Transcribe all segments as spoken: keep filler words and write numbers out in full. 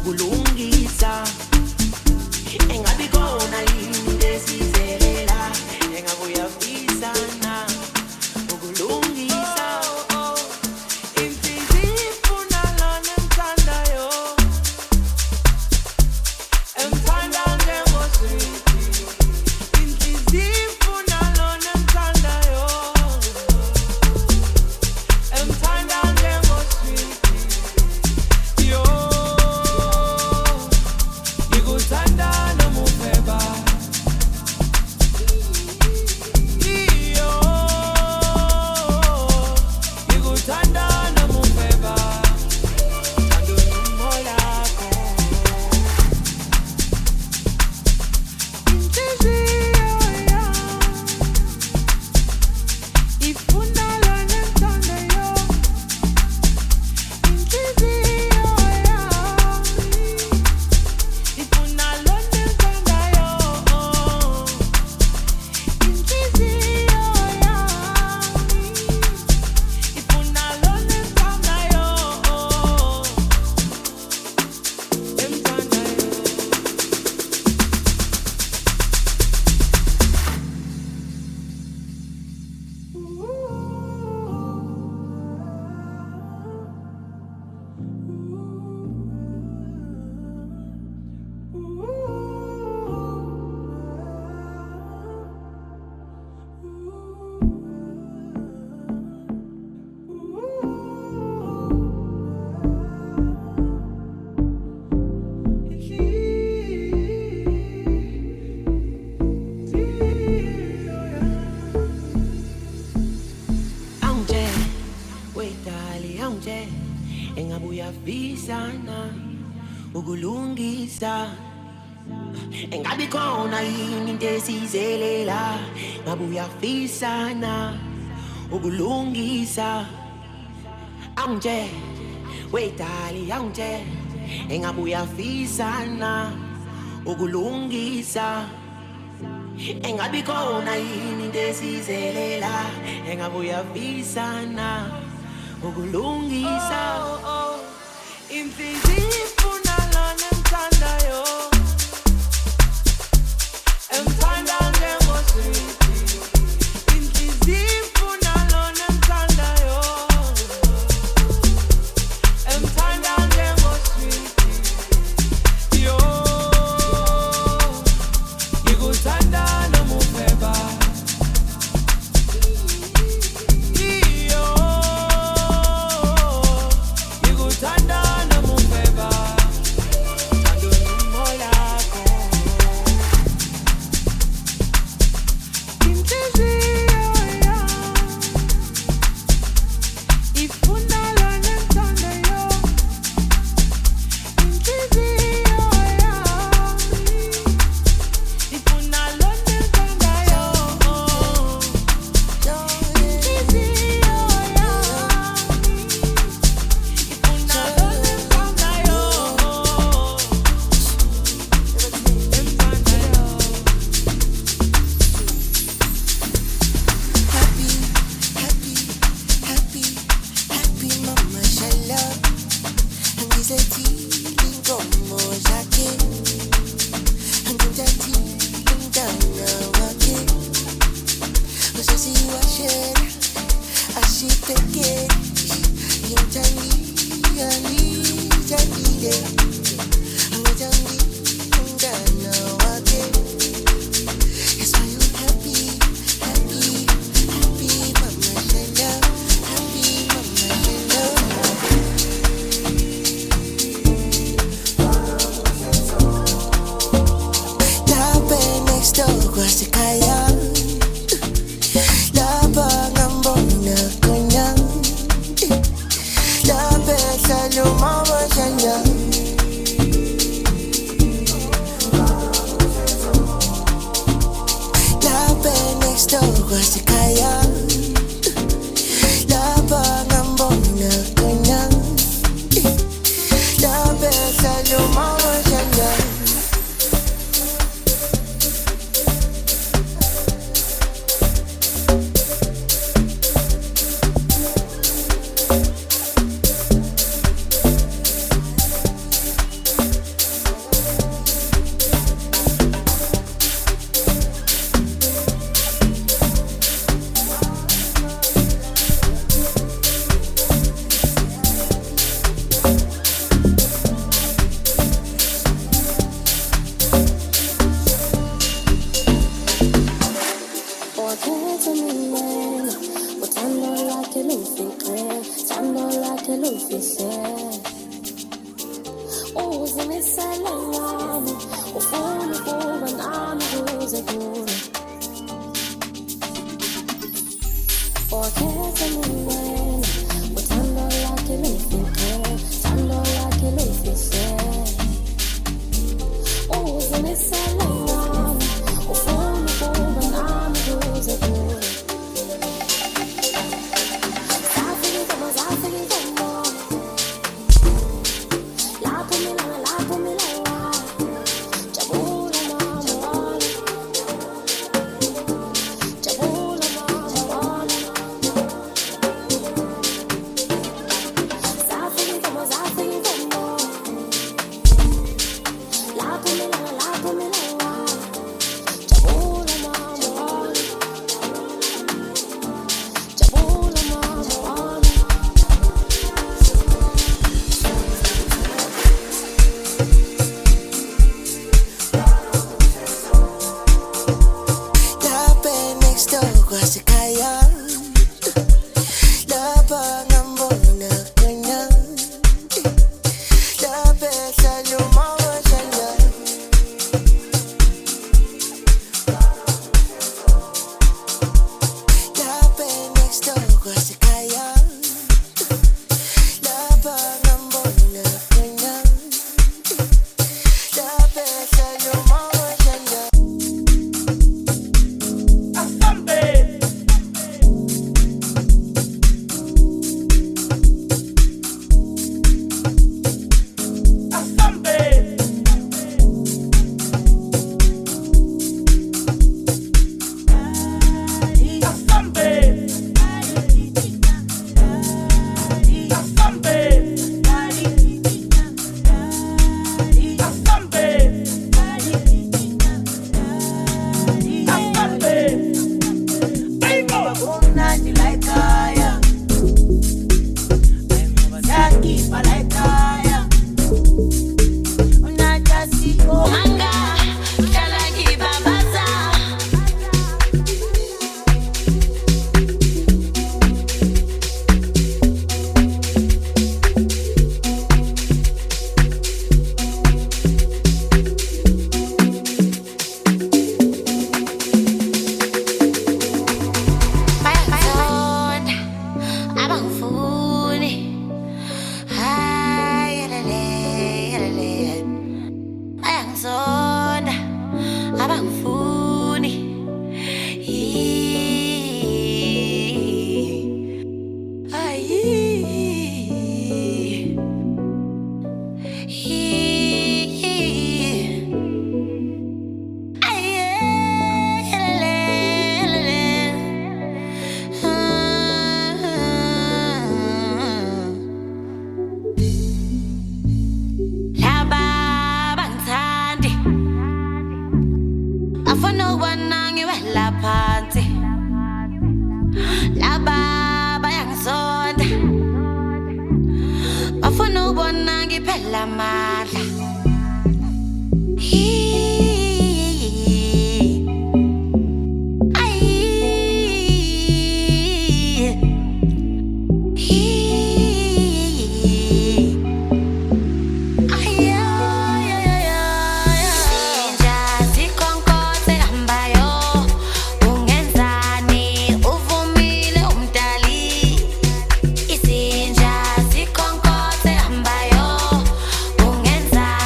ukulungisa engabi khona yini lesizelela engabuya visana ukulungisa imfizi ifuna lana emthandayo emthanda njengoswiti imfizi ifuna lana emthandayo emthanda njengoswiti yo ngikuthanda nomufeba iyo ngikuthanda nomufeba thando nomolako inhliziyo ifuna lana emthandayo inhliziyo ifuna lana emthandayo inhliziyo ifuna lana emthandayo emthandayo aunje wetali aunje engabuya visana ukulungisa engabi khona yini into esizelela ngabuya visana ukulungisa aunje wetali aunje engabuya visana ukulungisa engabi khona yini into esizelela engabuya visana ukulungisa imfizi ifuna lana emthandayo emthanda njengoswiti imfizi ifuna lana emthandayo emthanda njengoswiti yo ngikuthanda nomufeba iyo ngikuthanda nomufeba thando nomolako inhliziyo ifuna lana emthandayo inhliziyo ifuna lana emthandayo inhliziyo ifuna lana emthandayo emthandayo Happy, happy, happy, happy mama shalom. Angizethile inkomo zakhe. Angimthathile umntana wakhe. Usesiwashela, asibhekele. Ngimthandile, angithandile. Angithandile umntana wakhe. That's why I'm happy, happy, happy mama shalom. Happy mama shalom. Lapha next door kwasekhaya. Lapha ngambona khona. Lapha ehlala umama shalom. Lapha next door kwasekhaya. Lapha ngambona khona. Lapha ehlala umama shalom. wami, ufuna ukuba nami kuze kube. Wakhetha mina wena, uthando lakhe lufihle, thando lakhe lufihle. Uzimisele wami, ufuna ukuba nami kuze kube. Zafika inkomo, zafika inkomo, lapho mina, lapho mina wami, jabula mama wami, jabula mama wami. Zafika inkomo, zafika inkomo, lapho mina, lapho mina wami, jabula mama wami, jabula mama wami. Lapha next door kwasekhaya, lapha ngambona khona, lapha ehlala umawashana. Lapha next door kwasekhaya, lapha ngambona khona, lapha ehlala umawashana. Manga, kala kibabasa. Bayazonda, abangifuni. Hayi, yelele, yelele. Bayangizonda, abangifuni. Ih, ayi. Ih, aye, yelele, yelele. Ah. Laba bangithandi, bafuna ukubona ngiwela phansi. Laba bayangizonda, bafuna ukubona ngiphela amandla. Ih, ayi. Ih. Sinja sikhonkoze hambayo, ungenzani uvumile umdali. Isinja sikhonkoze hambayo, ungenzani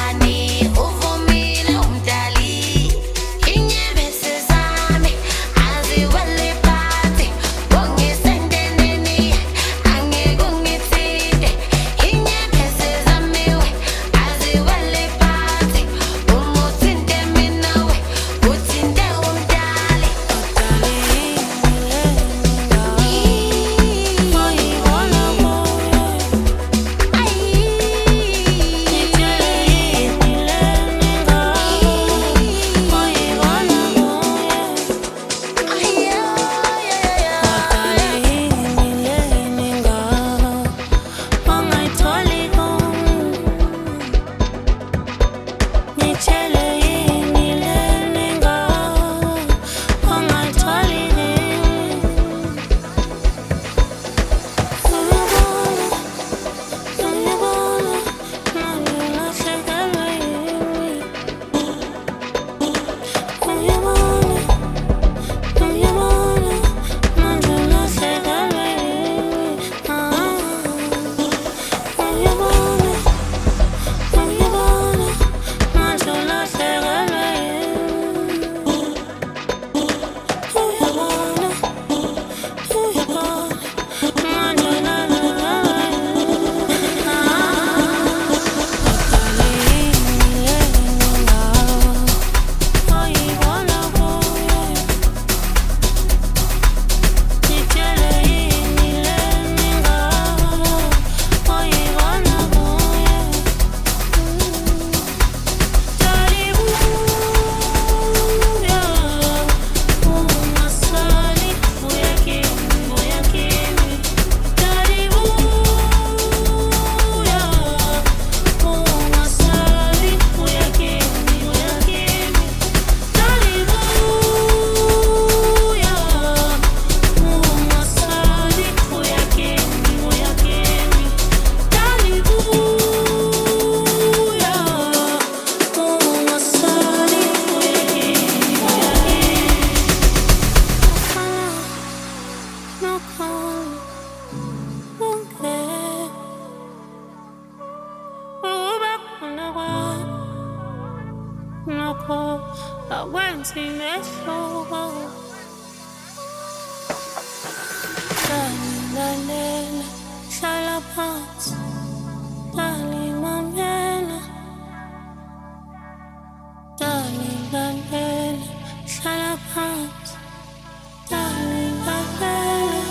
Aguanting this soul. Darling, darling, Shalapats. Darling, Mamela. Darling, darling, Shalapats. Darling, darling.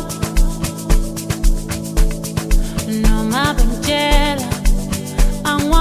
I'm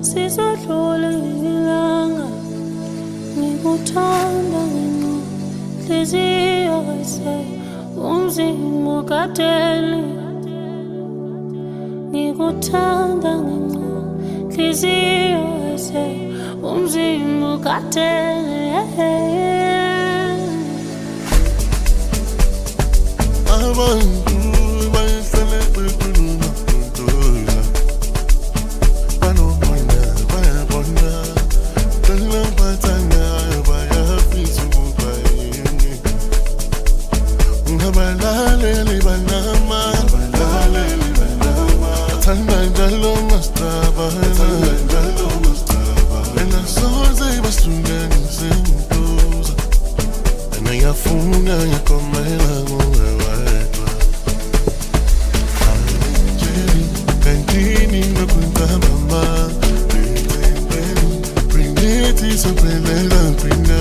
sizodlula ilanga ngikuthanda ngenhliziyo ese umzimba ukadeli ngikuthanda ngenhliziyo ese umzimba ukadeli abantu bayehlele bekhuluma ntola banomona bayabona belampathana bayafisa ukuba yini ngabalaleli banama balaleli banama bathanda njalo mastaba bathanda njalo mastaba wena soze basihlukanise ntoza ngiyafuna ngiyakomela kuwe wedwa Angeli kantini ngakwenza mama bring it isaphelela bringa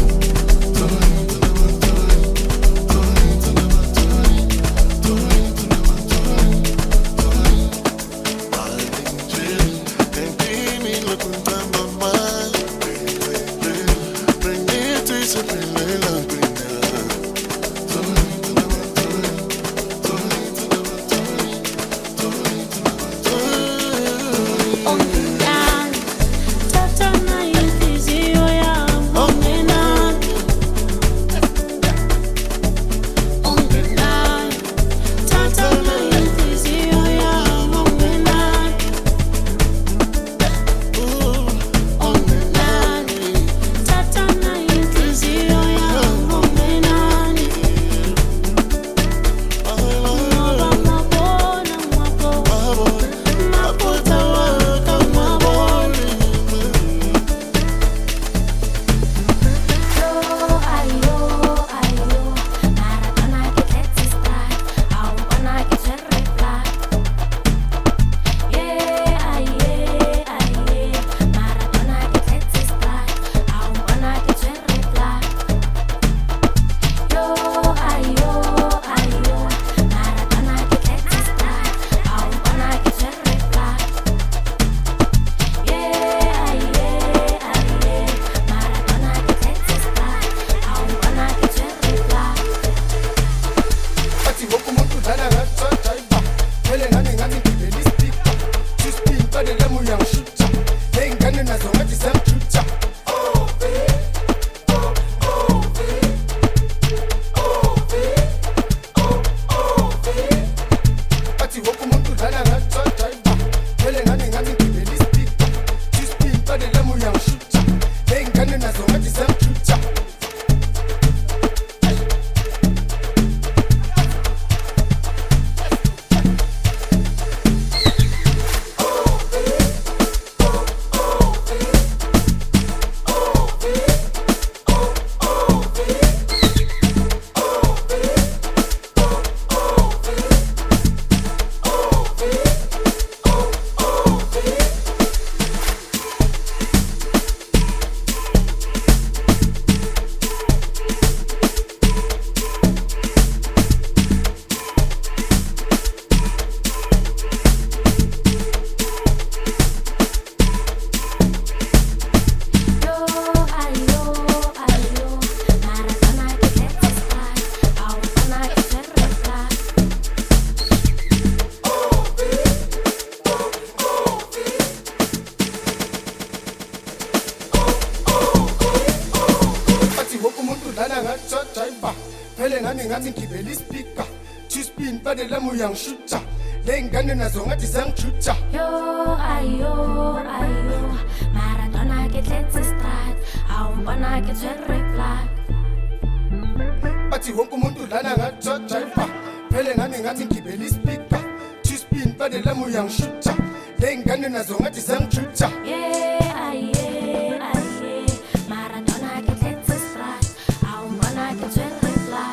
Shooter, lengane nazo ngathi sangijutha yo ayo ayo Maradona ke tletse start awumbona ke tshwere flag bathi wonke umuntu lana ngathi driver phele ngani ngathi ngibela ispeaker two spin badela muyangishutha lengane nazo ngathi sangijutha yeah aye aye Maradona ke tletse start awumbona ke tshwere flag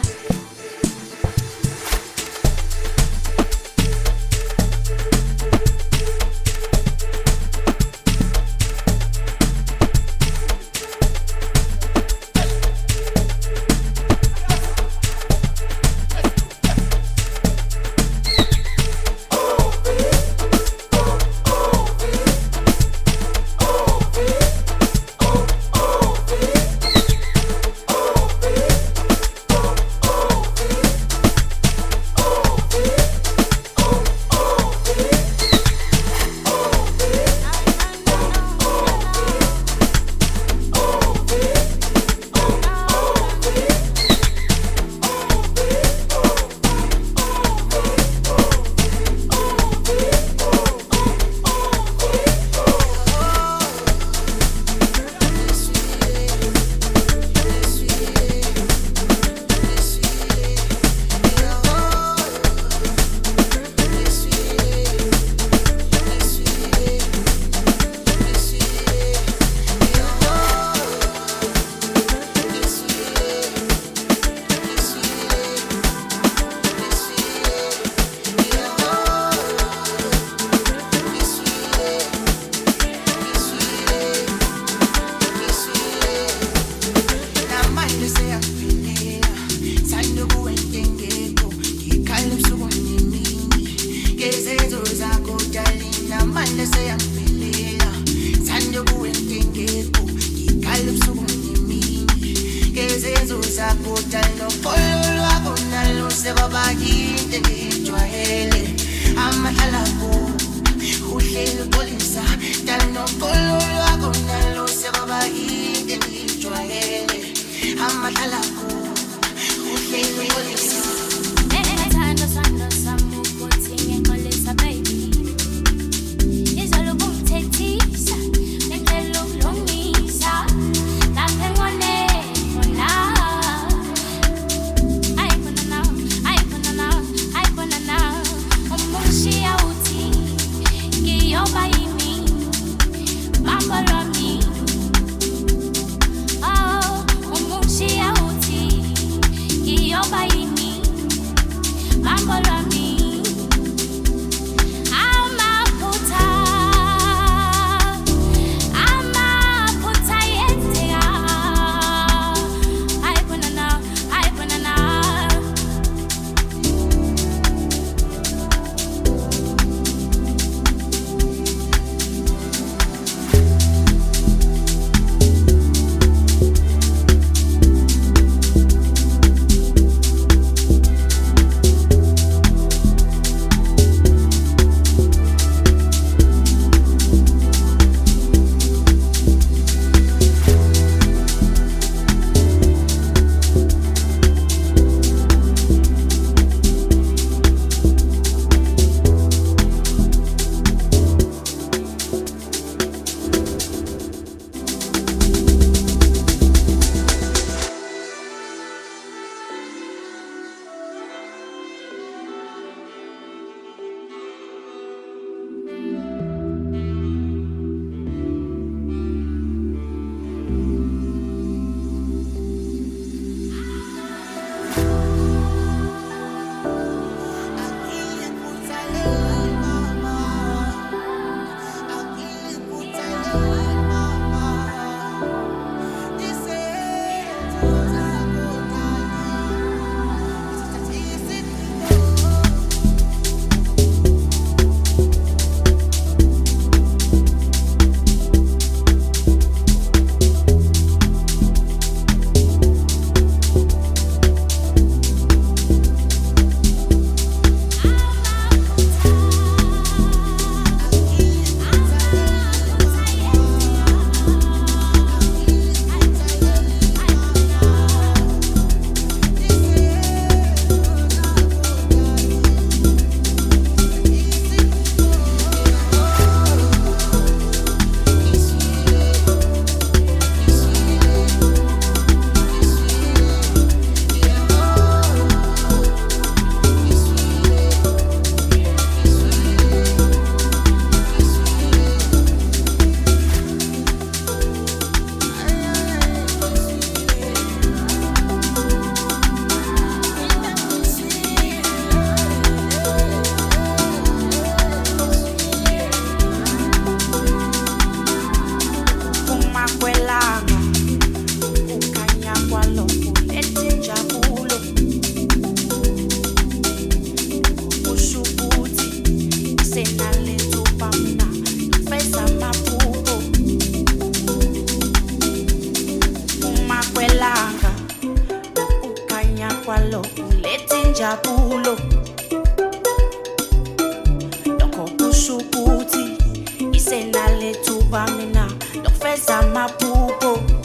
sakuta nokhololwa konalo sebaba yinte ngijwayele amahlalapo uhleli polisa dala nokhololwa konalo sebaba yinte ngijwayele amahlalapo uhleli polisa. Ethanda sanda samukuthi ngiqolisa baby. Izolo bungithethisa ngicela ukulungisa lapha ngone khona. Ayibona nawe, ayibona nawe, ayibona nawe. Umushiya uthi ngiyoba yimi bamba lwami. Oh, umushiya uthi ngiyoba yimi bamba lwami. Amaphutha, amaphutha yenzeka. Ayibona nawe, ayibona nawe. kwalo ulethe injabulo lokho kusho ukuthi isenalethuba mina lokufeza amaphupho.